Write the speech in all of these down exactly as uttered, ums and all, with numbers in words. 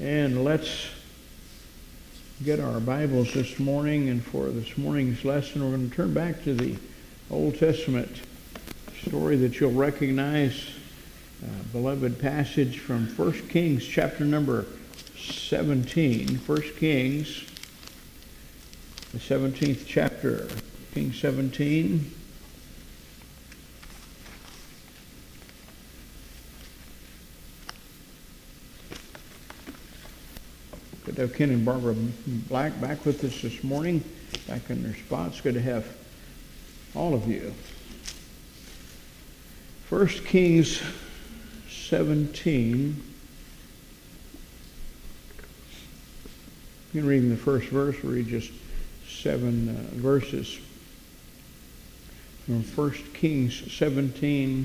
And let's get our Bibles this morning, and for this morning's lesson, we're going to turn back to the Old Testament story that you'll recognize, a beloved passage from First Kings chapter number seventeen. First Kings, the seventeenth chapter, King seventeen. Good to have Ken and Barbara Black back with us this morning, back in their spots. Good to have all of you. First Kings seventeen. You can read in the first verse, we'll read just seven uh, verses. From First Kings seventeen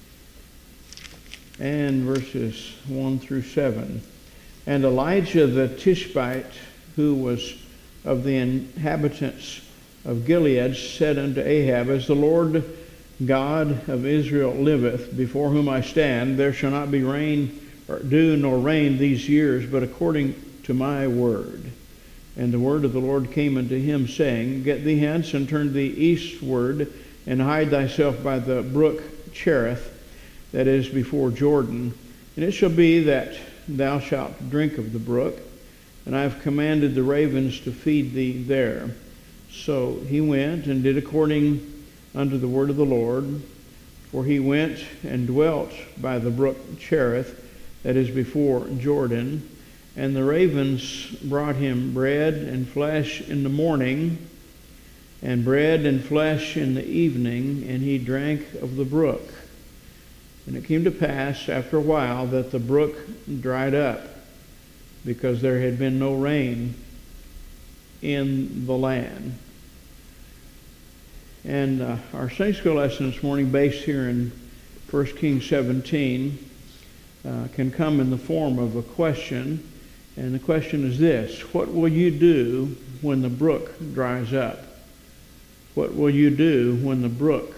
and verses one through seven. And Elijah the Tishbite, who was of the inhabitants of Gilead, said unto Ahab, As the Lord God of Israel liveth, before whom I stand, there shall not be rain, or dew, nor rain these years, but according to my word. And the word of the Lord came unto him, saying, Get thee hence, and turn thee eastward, and hide thyself by the brook Cherith, that is before Jordan. And it shall be that thou shalt drink of the brook, and I have commanded the ravens to feed thee there. So he went and did according unto the word of the Lord, for he went and dwelt by the brook Cherith, that is before Jordan. And the ravens brought him bread and flesh in the morning, and bread and flesh in the evening, and he drank of the brook. And it came to pass after a while that the brook dried up, because there had been no rain in the land. And uh, our Sunday school lesson this morning, based here in First Kings seventeen, uh, can come in the form of a question. And the question is this: what will you do when the brook dries up? What will you do when the brook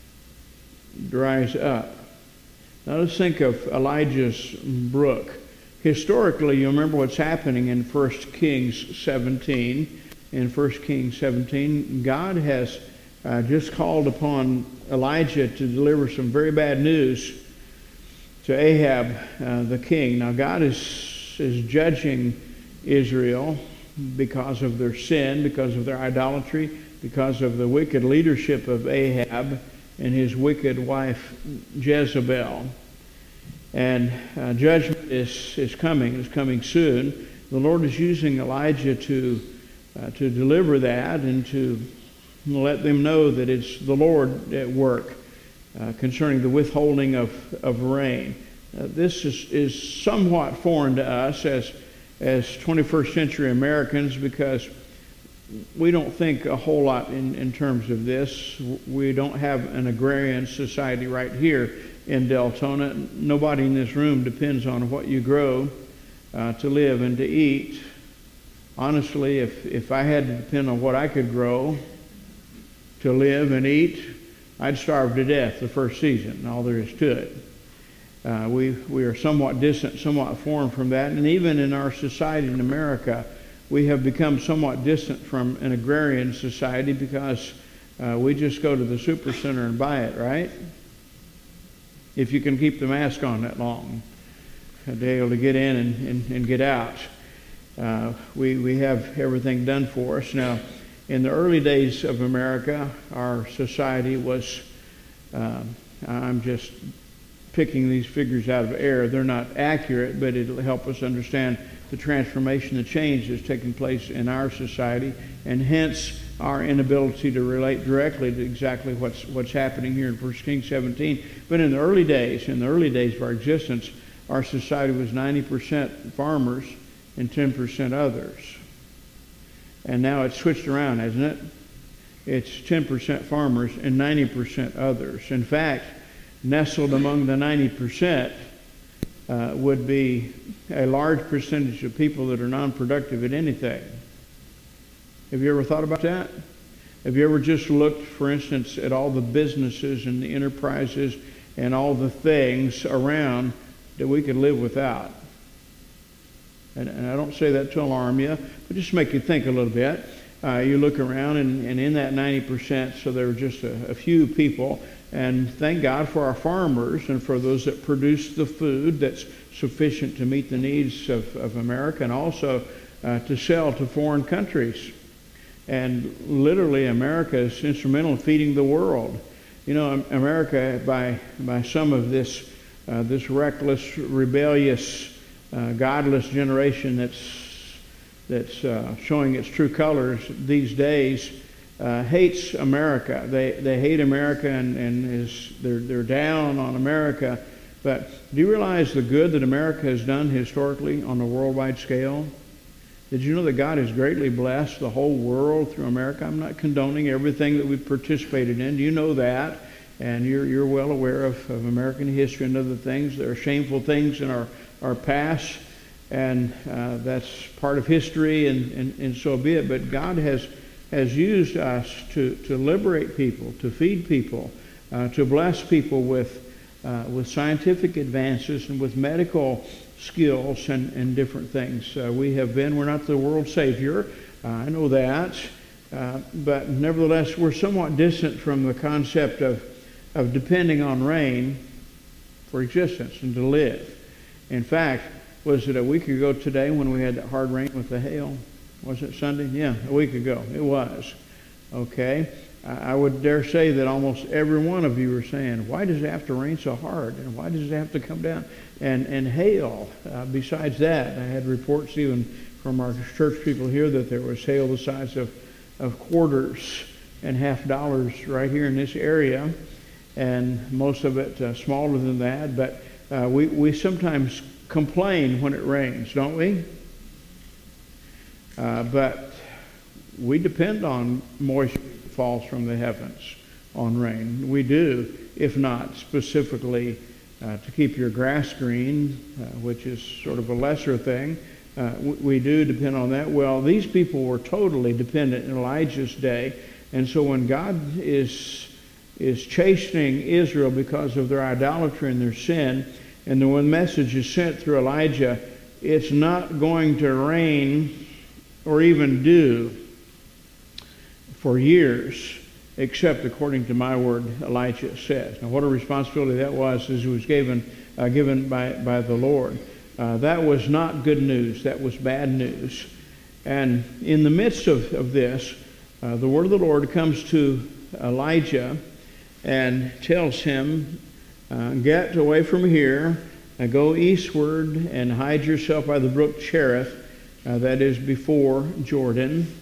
dries up? Now let's think of Elijah's brook. Historically, you remember what's happening in First Kings seventeen. In First Kings seventeen, God has uh, just called upon Elijah to deliver some very bad news to Ahab, uh, the king. Now God is, is judging Israel because of their sin, because of their idolatry, because of the wicked leadership of Ahab and his wicked wife Jezebel. And uh, judgment is, is coming, is coming soon. The Lord is using Elijah to, uh, to deliver that and to let them know that it's the Lord at work uh, concerning the withholding of, of rain. Uh, this is, is somewhat foreign to us as, as twenty-first century Americans, because we don't think a whole lot in, in terms of this. We don't have an agrarian society right here in Deltona. Nobody in this room depends on what you grow uh, to live and to eat. Honestly, if, if I had to depend on what I could grow to live and eat, I'd starve to death the first season, all there is to it. Uh, we, we are somewhat distant, somewhat foreign from that, and even in our society in America, we have become somewhat distant from an agrarian society because uh, we just go to the super center and buy it, right? If you can keep the mask on that long, to be able to get in and, and, and get out. Uh, we, we have everything done for us. Now, in the early days of America, our society was, uh, I'm just picking these figures out of air. They're not accurate, but it'll help us understand the transformation, the change that's taking place in our society, and hence our inability to relate directly to exactly what's what's happening here in First Kings seventeen. But in the early days, in the early days of our existence, our society was ninety percent farmers and ten percent others. And now it's switched around, hasn't it? It's ten percent farmers and ninety percent others. In fact, nestled among the ninety percent uh, would be a large percentage of people that are non-productive at anything. Have you ever thought about that? Have you ever just looked, for instance, at all the businesses and the enterprises and all the things around that we could live without? And, and I don't say that to alarm you, but just make you think a little bit. Uh, you look around, and, and in that ninety percent, so there were just a, a few people. And thank God for our farmers and for those that produce the food that's sufficient to meet the needs of, of America, and also uh, to sell to foreign countries. And literally, America is instrumental in feeding the world. You know, America, by by some of this uh, this reckless, rebellious, uh, godless generation that's that's uh, showing its true colors these days, uh, hates America. They they hate America and and is they're they're down on America. But do you realize the good that America has done historically on a worldwide scale? Did you know that God has greatly blessed the whole world through America? I'm not condoning everything that we've participated in. Do you know that? And you're you're well aware of, of American history and other things. There are shameful things in our, our past, and uh, that's part of history, and, and, and so be it. But God has has used us to, to liberate people, to feed people, uh, to bless people with uh, with scientific advances and with medical skills and, and different things. Uh, we have been, we're not the world savior, uh, I know that, uh, but nevertheless we're somewhat distant from the concept of, of depending on rain for existence and to live. In fact, was it a week ago today when we had that hard rain with the hail? Was it Sunday? Yeah, a week ago. It was. Okay. I would dare say that almost every one of you are saying, why does it have to rain so hard? And why does it have to come down and, and hail? Uh, besides that, I had reports even from our church people here that there was hail the size of, of quarters and half dollars right here in this area, and most of it uh, smaller than that. But uh, we, we sometimes complain when it rains, don't we? Uh, but we depend on moisture falls from the heavens on rain. We do, if not specifically uh, to keep your grass green, uh, which is sort of a lesser thing. Uh, we, we do depend on that. Well, these people were totally dependent in Elijah's day, and so when God is is chastening Israel because of their idolatry and their sin, and the one message is sent through Elijah, it's not going to rain or even dew for years, except according to my word, Elijah says. Now, what a responsibility that was, as it was given uh, given by, by the Lord. Uh, that was not good news. That was bad news. And in the midst of, of this, uh, the word of the Lord comes to Elijah and tells him, uh, get away from here, uh, go eastward and hide yourself by the brook Cherith, uh, that is before Jordan.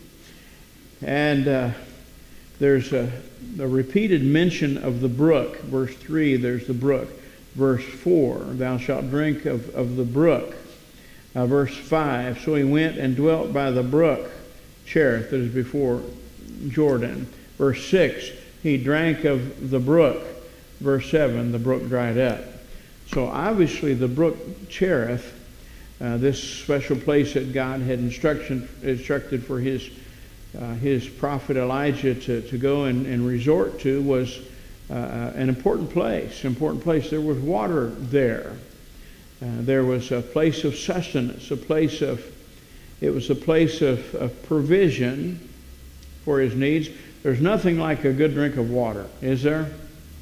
And uh, there's a, a repeated mention of the brook. Verse three, there's the brook. Verse four, thou shalt drink of, of the brook. Uh, verse five, so he went and dwelt by the brook Cherith, that is before Jordan. Verse six, he drank of the brook. Verse seven, the brook dried up. So obviously the brook Cherith, uh, this special place that God had instruction, instructed for his Uh, his prophet Elijah to, to go and, and resort to, was uh, an important place. Important place. There was water there. Uh, there was a place of sustenance, a place of, it was a place of, of provision for his needs. There's nothing like a good drink of water, is there?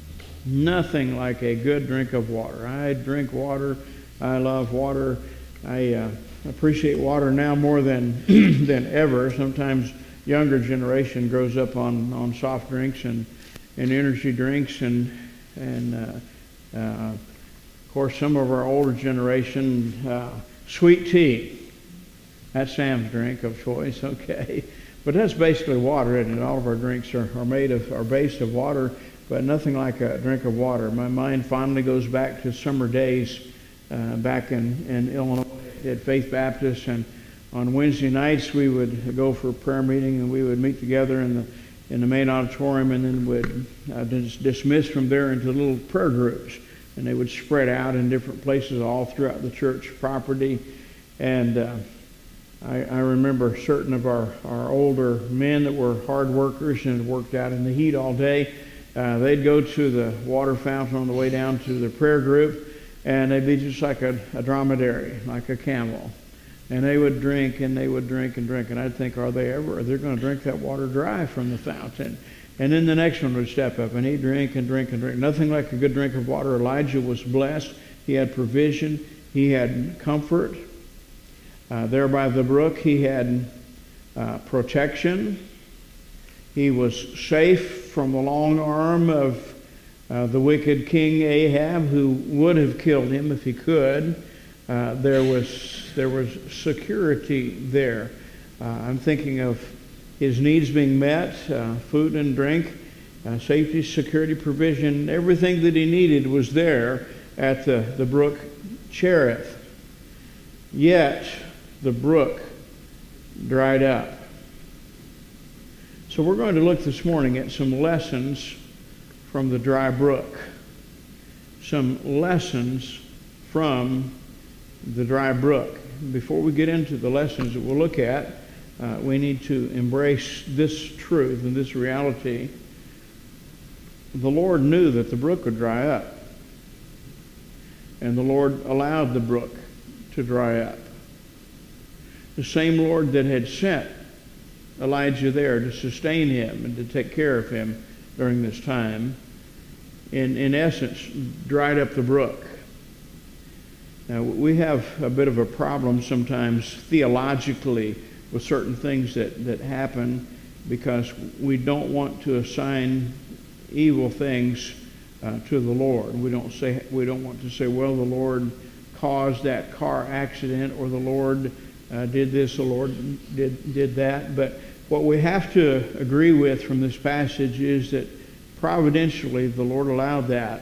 Nothing like a good drink of water. I drink water. I love water. I uh, appreciate water now more than than ever. Sometimes younger generation grows up on, on soft drinks and, and energy drinks, and and uh, uh, of course some of our older generation, uh, sweet tea. That's Sam's drink of choice, okay. But that's basically water, isn't it? All of our drinks are, are made of, are based of water, but nothing like a drink of water. My mind fondly goes back to summer days uh, back in, in Illinois at Faith Baptist, and on Wednesday nights we would go for a prayer meeting, and we would meet together in the in the main auditorium, and then would uh, dis- dismiss from there into little prayer groups, and they would spread out in different places all throughout the church property. And uh, I, I remember certain of our, our older men that were hard workers and worked out in the heat all day. Uh, they'd go to the water fountain on the way down to the prayer group, and they'd be just like a, a dromedary, like a camel. And they would drink and they would drink and drink. And I'd think, are they ever, they're going to drink that water dry from the fountain. And then the next one would step up and he'd drink and drink and drink. Nothing like a good drink of water. Elijah was blessed. He had provision. He had comfort. Uh, there by the brook, he had uh, protection. He was safe from the long arm of uh, the wicked King Ahab, who would have killed him if he could. Uh, there was there was security there. Uh, I'm thinking of his needs being met, uh, food and drink, uh, safety, security, provision. Everything that he needed was there at the, the brook Cherith. Yet the brook dried up. So we're going to look this morning at some lessons from the dry brook. Some lessons from the dry brook. Before we get into the lessons that we'll look at, uh, we need to embrace this truth and this reality. The Lord knew that the brook would dry up. And the Lord allowed the brook to dry up. The same Lord that had sent Elijah there to sustain him and to take care of him during this time, in, in essence, dried up the brook. Now, we have a bit of a problem sometimes theologically with certain things that, that happen because we don't want to assign evil things uh, to the Lord. We don't say we don't want to say, well, the Lord caused that car accident, or the Lord uh, did this, the Lord did did that. But what we have to agree with from this passage is that providentially the Lord allowed that.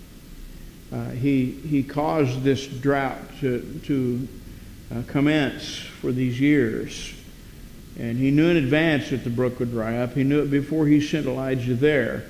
Uh, he he caused this drought to to uh, commence for these years, and he knew in advance that the brook would dry up. He knew it before he sent Elijah there.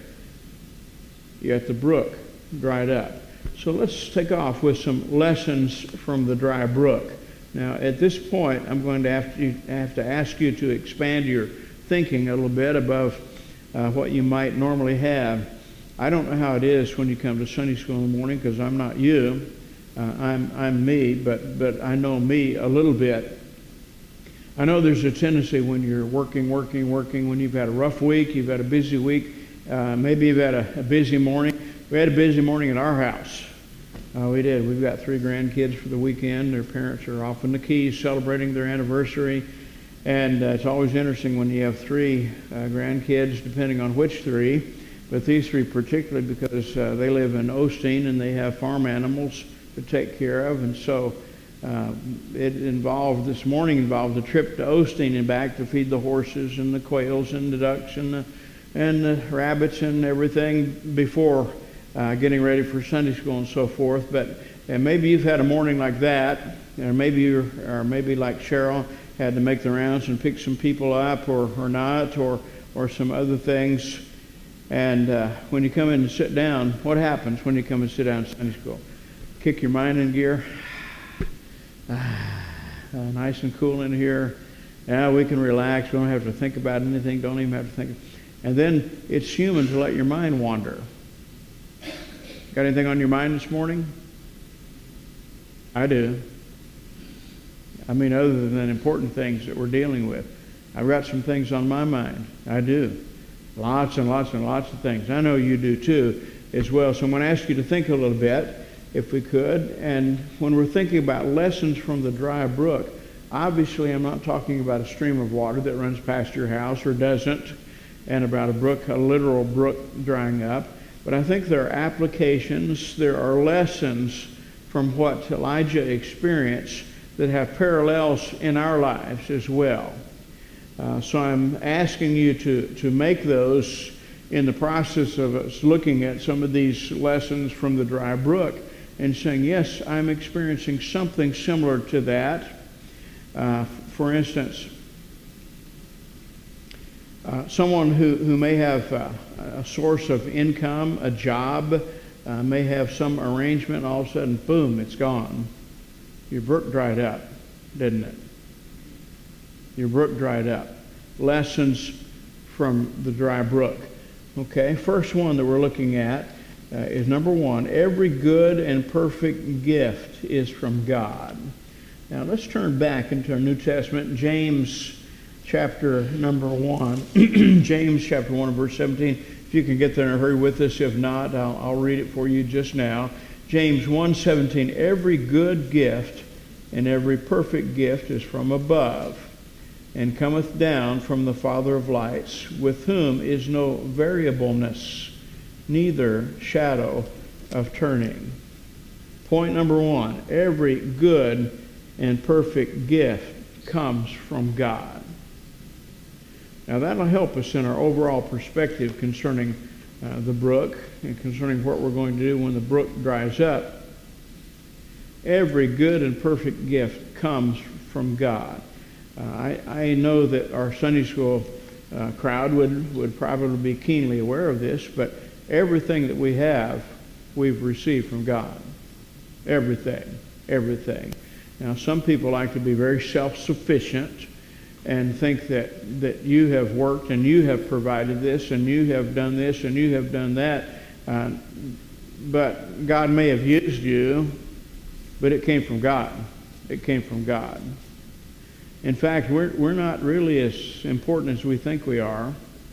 Yet the brook dried up. So let's take off with some lessons from the dry brook. Now, at this point, I'm going to have to have to ask you to expand your thinking a little bit above uh, what you might normally have. I don't know how it is when you come to Sunday school in the morning, because I'm not you. Uh, I'm I'm me, but but I know me a little bit. I know there's a tendency when you're working, working, working, when you've had a rough week, you've had a busy week, uh, maybe you've had a, a busy morning. We had a busy morning at our house. Uh, we did. We've got three grandkids for the weekend. Their parents are off in the Keys celebrating their anniversary. And uh, it's always interesting when you have three uh, grandkids, depending on which three. But these three particularly, because uh, they live in Osteen and they have farm animals to take care of. And so uh, it involved, this morning involved a trip to Osteen and back to feed the horses and the quails and the ducks and the, and the rabbits and everything before Uh, getting ready for Sunday school and so forth. But and maybe you've had a morning like that, or maybe you're, or maybe like Cheryl had to make the rounds and pick some people up, or or not, or or some other things. And uh, when you come in and sit down, what happens when you come and sit down in Sunday school? Kick your mind in gear. Ah, uh, nice and cool in here. Yeah, we can relax. We don't have to think about anything. Don't even have to think. And then it's human to let your mind wander. Got anything on your mind this morning? I do. I mean, other than important things that we're dealing with. I've got some things on my mind. I do. Lots and lots and lots of things. I know you do too as well. So I'm going to ask you to think a little bit, if we could. And when we're thinking about lessons from the dry brook, obviously I'm not talking about a stream of water that runs past your house or doesn't, and about a brook, a literal brook drying up. But I think there are applications, there are lessons from what Elijah experienced that have parallels in our lives as well. Uh, so I'm asking you to, to make those in the process of us looking at some of these lessons from the dry brook and saying, yes, I'm experiencing something similar to that. Uh, for instance, Uh, someone who, who may have uh, a source of income, a job, uh, may have some arrangement, and all of a sudden, boom, it's gone. Your brook dried up, didn't it? Your brook dried up. Lessons from the dry brook. Okay, first one that we're looking at uh, is number one, every good and perfect gift is from God. Now let's turn back into our New Testament, James chapter number one. James chapter one, verse seventeen. If you can get there in a hurry with us, if not, I'll, I'll read it for you just now. James one seventeen. Every good gift and every perfect gift is from above, and cometh down from the Father of lights, with whom is no variableness, neither shadow of turning. Point number one, every good and perfect gift comes from God. Now that'll help us in our overall perspective concerning uh, the brook and concerning what we're going to do when the brook dries up. Every good and perfect gift comes from God. Uh, I, I know that our Sunday school uh, crowd would, would probably be keenly aware of this, but everything that we have, we've received from God. Everything. Everything. Now, some people like to be very self-sufficient and think that, that you have worked and you have provided this and you have done this and you have done that. Uh, but God may have used you, but it came from God. It came from God. In fact, we're, we're not really as important as we think we are.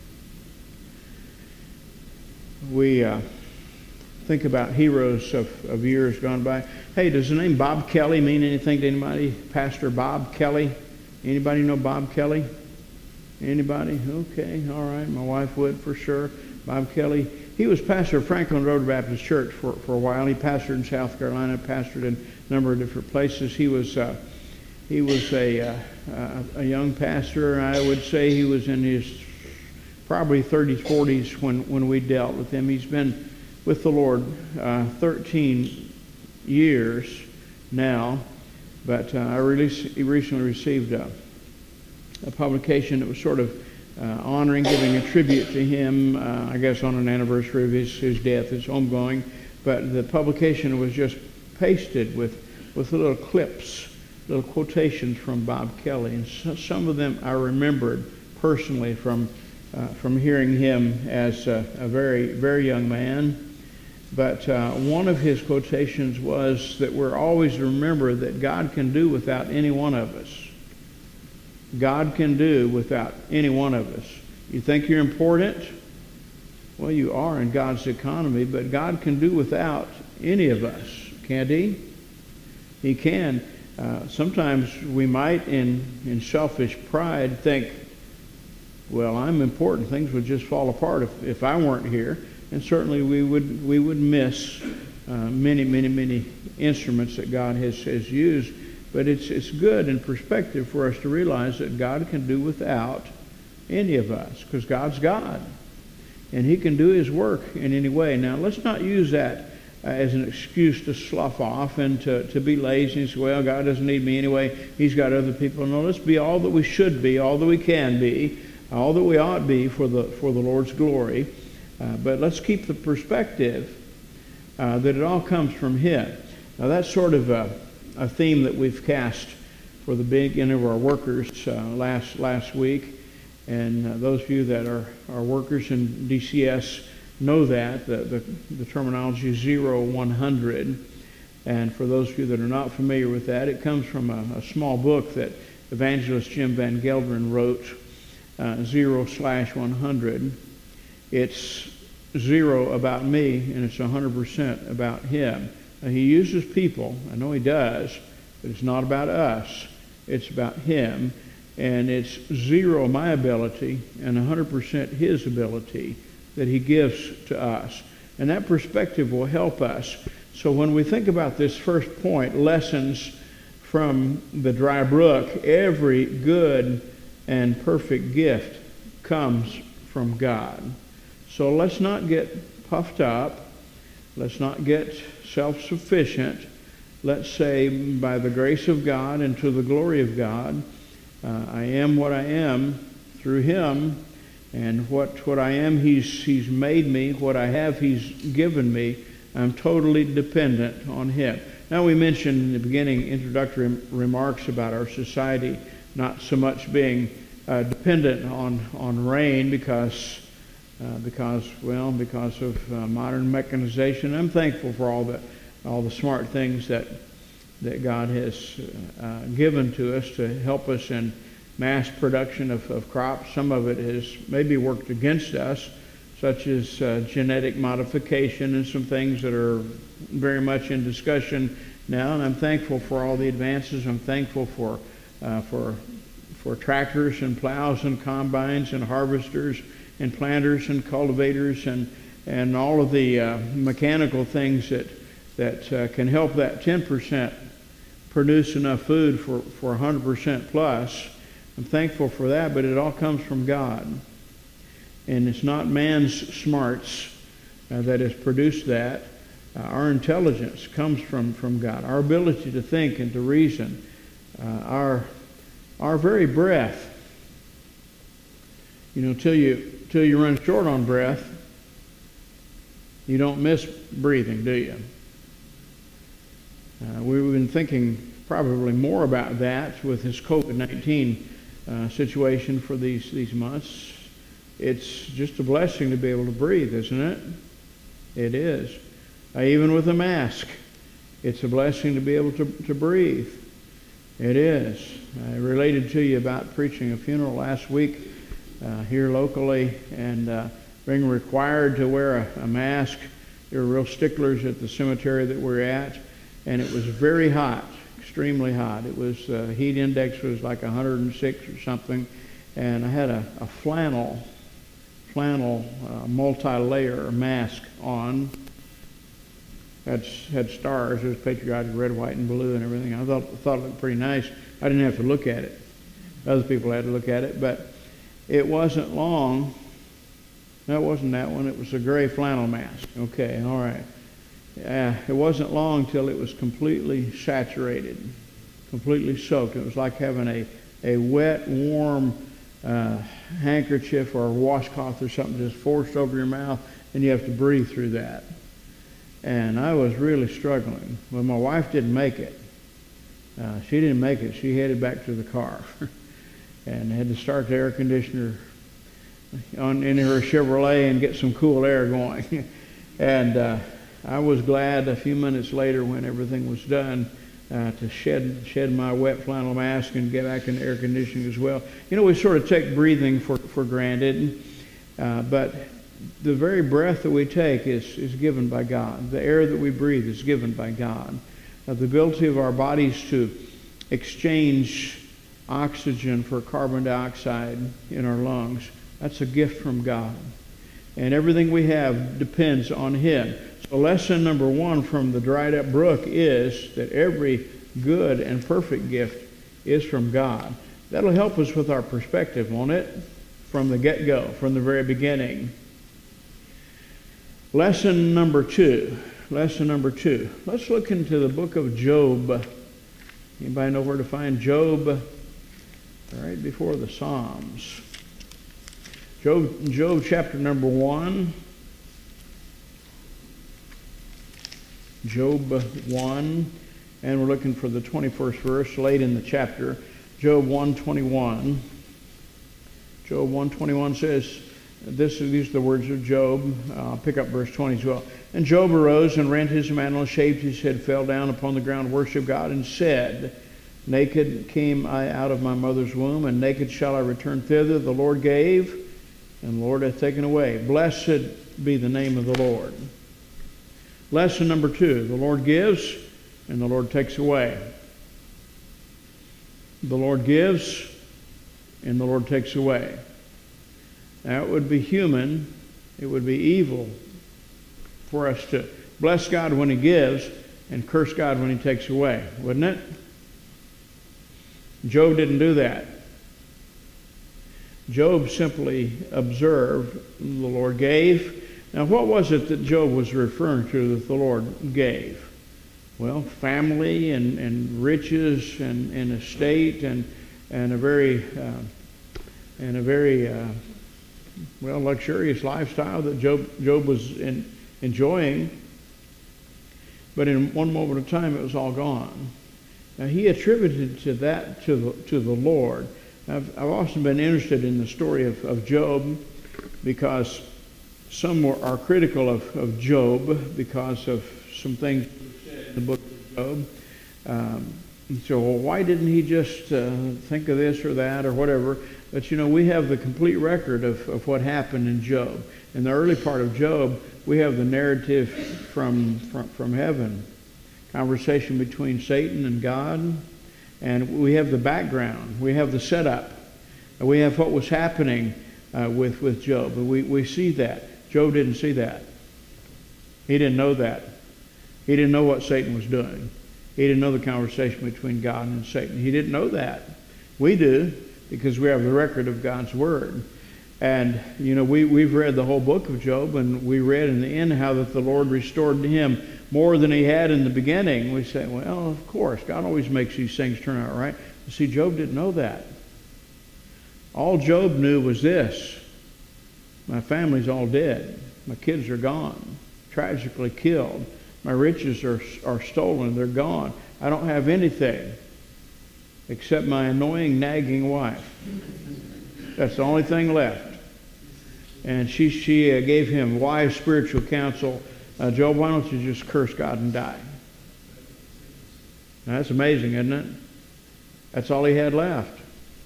We uh, think about heroes of, of years gone by. Hey, does the name Bob Kelly mean anything to anybody? Pastor Bob Kelly? Anybody know Bob Kelly? Anybody? Okay, all right. My wife would for sure. Bob Kelly. He was pastor of Franklin Road Baptist Church for, for a while. He pastored in South Carolina, pastored in a number of different places. He was uh, he was a, uh, a young pastor. I would say he was in his probably thirties, forties when, when we dealt with him. He's been with the Lord uh, thirteen years now, but uh, I released, he recently received a, a publication that was sort of uh, honoring, giving a tribute to him, uh, I guess on an anniversary of his, his death, his homegoing, but the publication was just pasted with, with little clips, little quotations from Bob Kelly, and so, some of them I remembered personally from uh, from hearing him as a, a very, very young man. But uh, one of his quotations was that we're always to remember that God can do without any one of us. God can do without any one of us. You think you're important? Well, you are in God's economy, but God can do without any of us, can't He? He can. Uh, sometimes we might, in, in selfish pride, think, well, I'm important. Things would just fall apart if, if I weren't here. And certainly we would we would miss uh, many, many, many instruments that God has, has used. But it's it's good in perspective for us to realize that God can do without any of us, because God's God. And He can do His work in any way. Now, let's not use that uh, as an excuse to slough off and to, to be lazy and say, well, God doesn't need me anyway. He's got other people. No, let's be all that we should be, all that we can be, all that we ought to be for the, for the Lord's glory. Uh, but let's keep the perspective uh, that it all comes from Him. Now that's sort of a, a theme that we've cast for the beginning of our workers uh, last last week. And uh, those of you that are, are workers in D C S know that, the, the, the terminology is zero one hundred. And for those of you that are not familiar with that, it comes from a, a small book that evangelist Jim Van Gelderen wrote, uh, zero slash one hundred. It's zero about me, and it's one hundred percent about Him. Now, He uses people. I know He does, but it's not about us. It's about Him. And it's zero my ability and one hundred percent His ability that He gives to us. And that perspective will help us. So when we think about this first point, lessons from the dry brook, every good and perfect gift comes from God. So let's not get puffed up. Let's not get self-sufficient. Let's say, by the grace of God and to the glory of God, uh, I am what I am through Him, and what, what I am, He's, He's made me. What I have, He's given me. I'm totally dependent on Him. Now, we mentioned in the beginning introductory remarks about our society not so much being uh, dependent on, on rain because Uh, because, well, because of uh, modern mechanization. I'm thankful for all the all the smart things that that God has uh, given to us to help us in mass production of, of crops. Some of it has maybe worked against us, such as uh, genetic modification and some things that are very much in discussion now. And I'm thankful for all the advances. I'm thankful for uh, for for tractors and plows and combines and harvesters and planters and cultivators and and all of the uh, mechanical things that that uh, can help that ten percent produce enough food for for one hundred percent plus. I'm thankful for that, but it all comes from God. And it's not man's smarts uh, that has produced that. Uh, our intelligence comes from, from God. Our ability to think and to reason. Uh, our our very breath. You know, till you till you run short on breath, you don't miss breathing, do you? Uh, we've been thinking probably more about that with this COVID nineteen uh, situation for these, these months. It's just a blessing to be able to breathe, isn't it? It is. Uh, even with a mask, it's a blessing to be able to, to breathe. It is. I related to you about preaching a funeral last week uh, here locally and uh, being required to wear a, a mask. They were real sticklers at the cemetery that we're at, and it was very hot, extremely hot. It was, uh, heat index was like one hundred six or something, and I had a, a flannel flannel uh, multi-layer mask on. Had, had stars. It was patriotic, red, white, and blue and everything. I thought, thought it looked pretty nice. I didn't have to look at it. Other people had to look at it, but it wasn't long. No, it wasn't that one. It was a gray flannel mask. Okay, all right. Uh, it wasn't long till it was completely saturated, completely soaked. It was like having a, a wet, warm uh, handkerchief or a washcloth or something just forced over your mouth, and you have to breathe through that. And I was really struggling. Well, my wife didn't make it. Uh, she didn't make it. She headed back to the car and had to start the air conditioner on in her Chevrolet and get some cool air going. and uh, I was glad a few minutes later when everything was done uh, to shed shed my wet flannel mask and get back in the air conditioning as well. You know, we sort of take breathing for, for granted, uh, but the very breath that we take is, is given by God. The air that we breathe is given by God. Uh, the ability of our bodies to exchange oxygen for carbon dioxide in our lungs, that's a gift from God. And everything we have depends on Him. So lesson number one from the dried up brook is that every good and perfect gift is from God. That'll help us with our perspective, won't it? From the get-go, from the very beginning. Lesson number two. Lesson number two. Let's look into the book of Job. Anybody know where to find Job? Right before the Psalms. Job, Job chapter number one. Job one. And we're looking for the twenty-first verse, late in the chapter. Job one twenty-one. Job one twenty-one says, This, these are the words of Job. I'll pick up verse twenty as well. And Job arose and rent his mantle, shaved his head, fell down upon the ground, worshiped God, and said, Naked came I out of my mother's womb, and naked shall I return thither. The Lord gave, and the Lord hath taken away. Blessed be the name of the Lord. Lesson number two. The Lord gives, and the Lord takes away. The Lord gives, and the Lord takes away. Now, it would be human, it would be evil for us to bless God when He gives and curse God when He takes away, wouldn't it? Job didn't do that. Job simply observed the Lord gave. Now, what was it that Job was referring to that the Lord gave? Well, family and, and riches and, and estate and, and a very, uh, and a very uh, well, luxurious lifestyle that Job, Job was in, enjoying. But in one moment of time, it was all gone. Now, he attributed to that to the, to the Lord. I've, I've often been interested in the story of, of Job because some were, are critical of, of Job because of some things in the book of Job. Um, so, well, why didn't he just uh, think of this or that or whatever? But, you know, we have the complete record of, of what happened in Job. In the early part of Job, we have the narrative from, from, from heaven, conversation between Satan and God, and we have the background. We have the setup. We have what was happening uh, with, with Job. We, we see that. Job didn't see that. He didn't know that. He didn't know what Satan was doing. He didn't know the conversation between God and Satan. He didn't know that. We do, because we have the record of God's Word. And, you know, we, we've read the whole book of Job, and we read in the end how that the Lord restored to him more than he had in the beginning. We say, well, of course, God always makes these things turn out right. But see, Job didn't know that. All Job knew was this: my family's all dead. My kids are gone, tragically killed. My riches are, are stolen. They're gone. I don't have anything except my annoying, nagging wife. That's the only thing left. And she, she uh, gave him wise spiritual counsel. Uh, Job, why don't you just curse God and die? Now, that's amazing, isn't it? That's all he had left.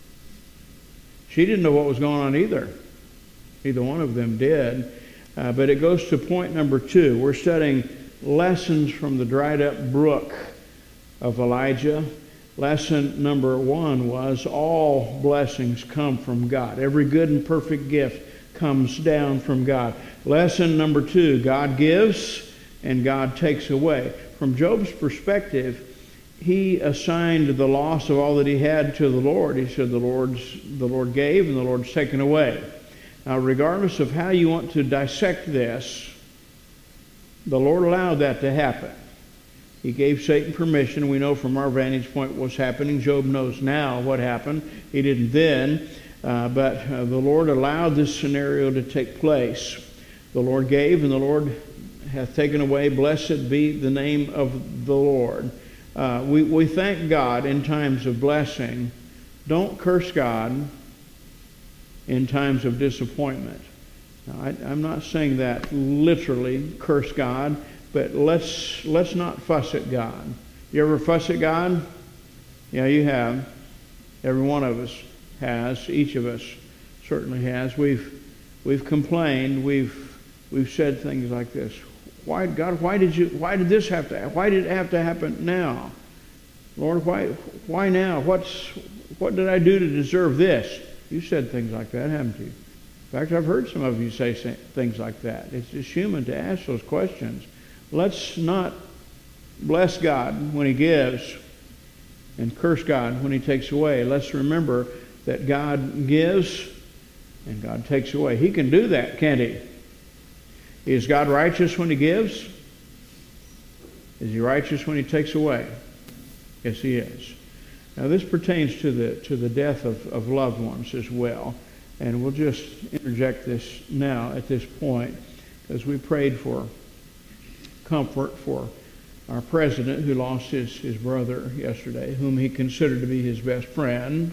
She didn't know what was going on either. Neither one of them did. Uh, but it goes to point number two. We're studying lessons from the dried up brook of Elijah. Lesson number one was all blessings come from God. Every good and perfect gift comes down from God. Lesson number two, God gives and God takes away. From Job's perspective, he assigned the loss of all that he had to the Lord. He said the Lord's the Lord gave and the Lord's taken away. Now, regardless of how you want to dissect this, the Lord allowed that to happen. He gave Satan permission. We know from our vantage point what's happening. Job knows now what happened. He didn't then. Uh, but uh, the Lord allowed this scenario to take place. The Lord gave and the Lord hath taken away. Blessed be the name of the Lord. Uh, we, we thank God in times of blessing. Don't curse God in times of disappointment. Now, I, I'm not saying that literally, curse God, but let's let's not fuss at God. You ever fuss at God? Yeah, you have. Every one of us has. Each of us certainly has. We've we've complained. We've we've said things like this. Why, God? Why did you? Why did this have to? Why did it have to happen now? Lord, why? Why now? What's what did I do to deserve this? You said things like that, haven't you? In fact, I've heard some of you say things like that. It's just human to ask those questions. Let's not bless God when he gives and curse God when he takes away. Let's remember that God gives and God takes away. He can do that, can't he? Is God righteous when he gives? Is he righteous when he takes away? Yes, he is. Now, this pertains to the to the death of, of loved ones as well. And we'll just interject this now at this point, because we prayed for comfort for our president who lost his, his brother yesterday, whom he considered to be his best friend.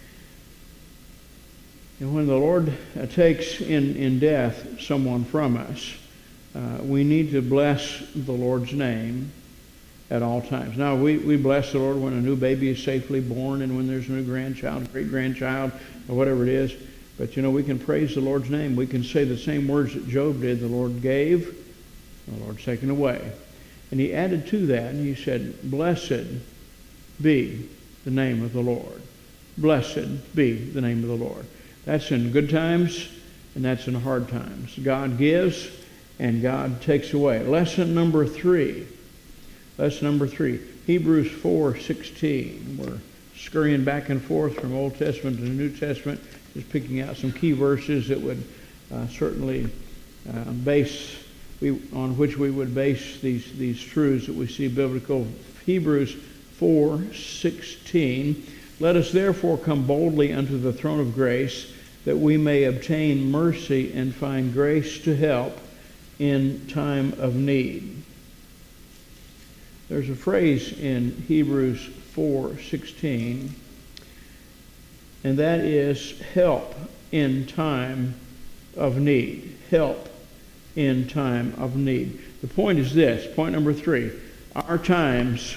And when the Lord uh, takes in, in death someone from us, uh, we need to bless the Lord's name at all times. Now, we, we bless the Lord when a new baby is safely born and when there's a new grandchild, great-grandchild, or whatever it is. But, you know, we can praise the Lord's name. We can say the same words that Job did. The Lord gave, the Lord's taken away. And he added to that, and he said, blessed be the name of the Lord. Blessed be the name of the Lord. That's in good times, and that's in hard times. God gives, and God takes away. Lesson number three. Lesson number three. Hebrews four sixteen. We're scurrying back and forth from Old Testament to the New Testament, just picking out some key verses that would uh, certainly uh, base, we, on which we would base these, these truths that we see biblical. Hebrews four sixteen. Let us therefore come boldly unto the throne of grace, that we may obtain mercy and find grace to help in time of need. There's a phrase in Hebrews four sixteen, and that is help in time of need. Help in time of need. The point is this, point number three. Our times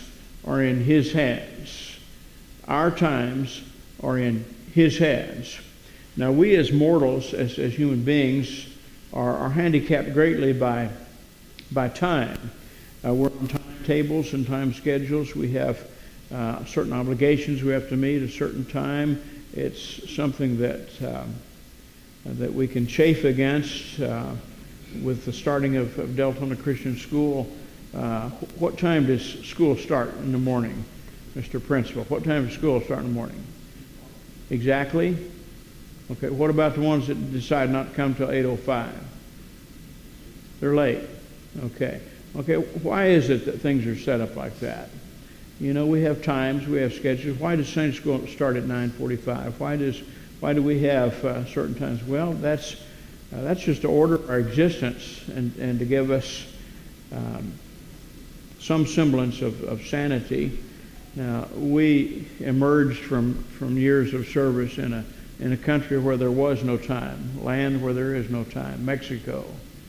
are in His hands. Our times are in His hands. Now, we as mortals, as, as human beings, are, are handicapped greatly by, by time. Uh, we're on timetables and time schedules. We have uh, certain obligations we have to meet at a certain time. It's something that um, that we can chafe against. Uh, with the starting of, of Deltona Christian School, uh, what time does school start in the morning, Mister Principal? What time does school start in the morning? Exactly? Okay, what about the ones that decide not to come till eight oh five? They're late. Okay. Okay, why is it that things are set up like that? You know, we have times, we have schedules. Why does Sunday school start at nine forty-five? Why does why do we have uh, certain times? Well, that's uh, that's just to order our existence and, and to give us um, some semblance of, of sanity. Now, we emerged from, from years of service in a in a country where there was no time, land where there is no time, Mexico.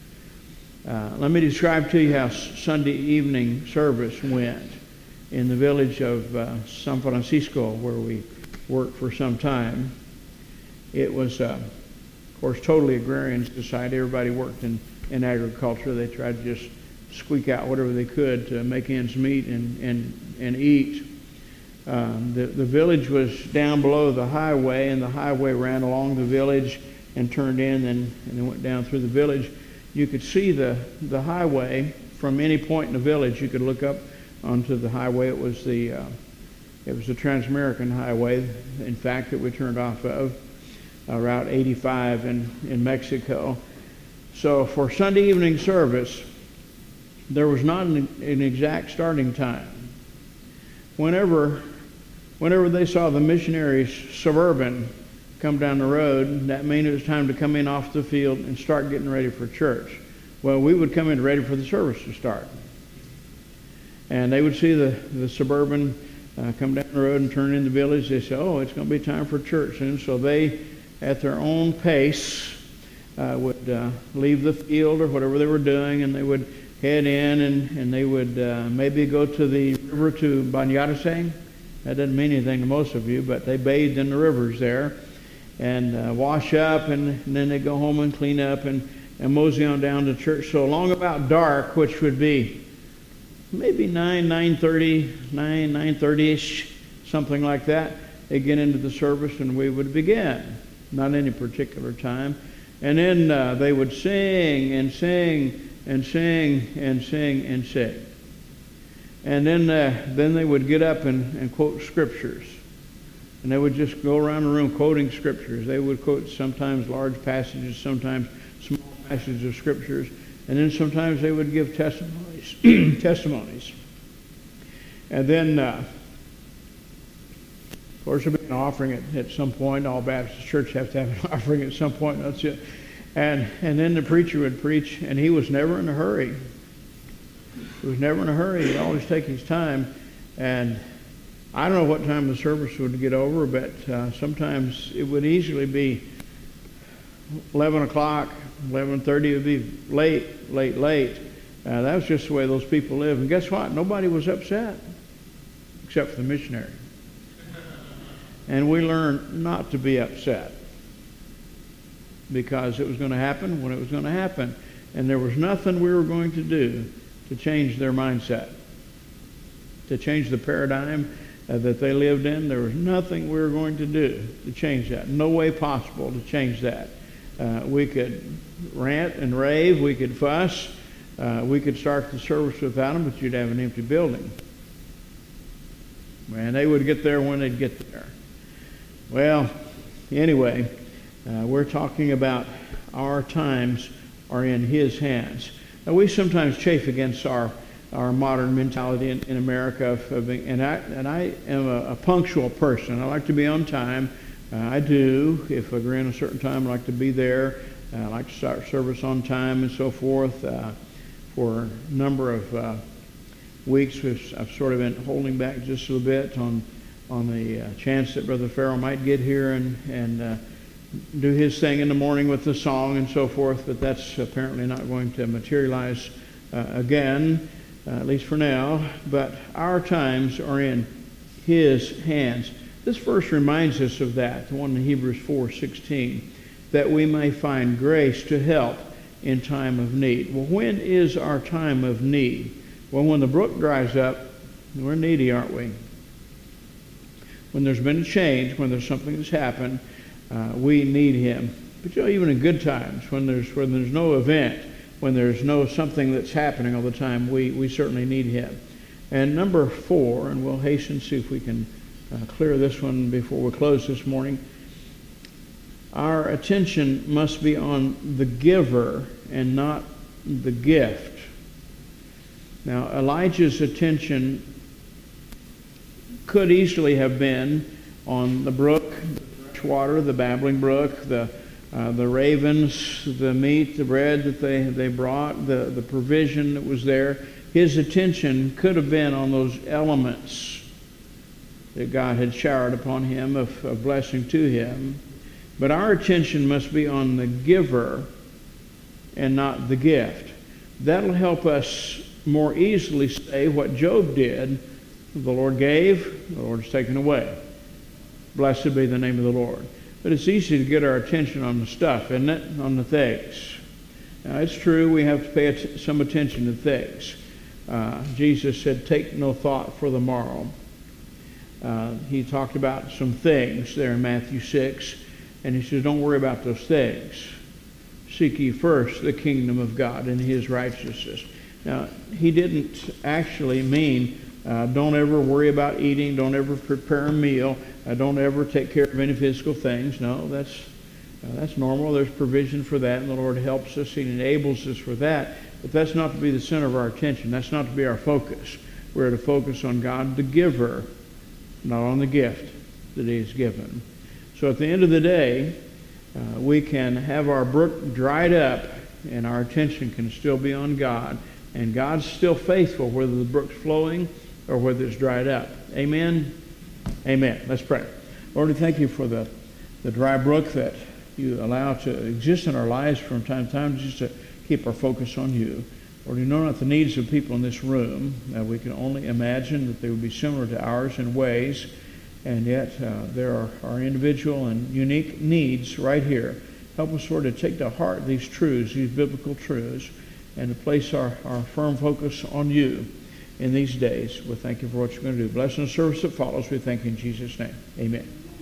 Uh, let me describe to you how Sunday evening service went in the village of uh, San Francisco, where we worked for some time. It was, uh, of course, totally agrarian society. Everybody worked in, in agriculture. They tried to just squeak out whatever they could to make ends meet and, and, and eat. Um, the, the village was down below the highway, and the highway ran along the village and turned in and, and then went down through the village. You could see the, the highway from any point in the village. You could look up onto the highway. It was the uh, it was the Trans-American Highway, in fact, that we turned off of, uh, Route eighty-five in, in Mexico. So for Sunday evening service, there was not an, an exact starting time. Whenever, whenever they saw the missionaries' Suburban come down the road, that meant it was time to come in off the field and start getting ready for church. Well, we would come in ready for the service to start. And they would see the, the Suburban uh, come down the road and turn in the village. They say, oh, it's going to be time for church soon. So they, at their own pace, uh, would uh, leave the field or whatever they were doing, and they would head in, and, and they would uh, maybe go to the river to bañarse. That doesn't mean anything to most of you, but they bathed in the rivers there and uh, wash up, and, and then they go home and clean up and, and mosey on down to church. So along about dark, which would be maybe nine, nine thirty, nine, nine thirty-ish, something like that, they get into the service and we would begin, not any particular time. And then uh, they would sing and sing and sing and sing and sing. And then uh, then they would get up and, and quote scriptures. And they would just go around the room quoting scriptures. They would quote sometimes large passages, sometimes small passages of scriptures. And then sometimes they would give testimonies. testimonies. And then, uh, of course, there would be an offering at, at some point. All Baptist churches have to have an offering at some point. That's it. And, and then the preacher would preach, and he was never in a hurry. He was never in a hurry. He'd always take his time. And I don't know what time the service would get over, but uh, sometimes it would easily be eleven o'clock, eleven thirty. It would be late, late, late. Uh, that was just the way those people lived. And guess what? Nobody was upset, except for the missionary. And we learned not to be upset, because it was going to happen when it was going to happen. And there was nothing we were going to do to change their mindset, to change the paradigm uh, that they lived in. There was nothing we were going to do to change that. No way possible to change that. Uh, we could rant and rave. We could fuss. Uh, we could start the service without them, but you'd have an empty building. And they would get there when they'd get there. Well, anyway, uh, we're talking about our times are in His hands. Now, we sometimes chafe against our our modern mentality in, in America, of, of being, and I and I am a, a punctual person. I like to be on time. Uh, I do. If I agree on a certain time, I like to be there. Uh, I like to start service on time and so forth. Uh, for a number of uh, weeks, we've, I've sort of been holding back just a little bit on on the uh, chance that Brother Farrell might get here and and uh, do his thing in the morning with the song and so forth. But that's apparently not going to materialize uh, again. uh, at least for now, but our times are in His hands. This verse reminds us of that, the one in Hebrews four sixteen, that we may find grace to help in time of need. Well, when is our time of need? Well, when the brook dries up, we're needy, aren't we? When there's been a change, when there's something that's happened, uh, we need Him. But you know, even in good times, when there's when there's no event, when there's no something that's happening all the time, we, we certainly need Him. And number four, and we'll hasten to see if we can uh, clear this one before we close this morning, our attention must be on the giver and not the gift. Now, Elijah's attention could easily have been on the brook, the fresh water, the babbling brook, the uh, the ravens, the meat, the bread that they they brought, the the provision that was there. His attention could have been on those elements that God had showered upon him of, of blessing to him. But our attention must be on the giver and not the gift. That'll help us more easily say what Job did. The Lord gave, the Lord's taken away. Blessed be the name of the Lord. But it's easy to get our attention on the stuff, isn't it? On the things. Now, it's true we have to pay att- some attention to things. Uh, Jesus said, take no thought for the morrow. Uh, he talked about some things there in Matthew six, and he says, don't worry about those things. Seek ye first the kingdom of God and His righteousness. Now, he didn't actually mean uh, don't ever worry about eating, don't ever prepare a meal, uh, don't ever take care of any physical things. No, that's uh, that's normal. There's provision for that, and the Lord helps us. He enables us for that. But that's not to be the center of our attention. That's not to be our focus. We're to focus on God, the giver, not on the gift that He has given. So at the end of the day, uh, we can have our brook dried up, and our attention can still be on God. And God's still faithful, whether the brook's flowing or whether it's dried up. Amen? Amen. Let's pray. Lord, we thank You for the, the dry brook that You allow to exist in our lives from time to time, just to keep our focus on You. Lord, You know not the needs of people in this room. Uh, we can only imagine that they would be similar to ours in ways, and yet uh, there are our individual and unique needs right here. Help us, Lord, to take to heart these truths, these biblical truths, and to place our, our firm focus on You in these days. We thank You for what You're going to do. Bless the service that follows. We thank You in Jesus' name. Amen.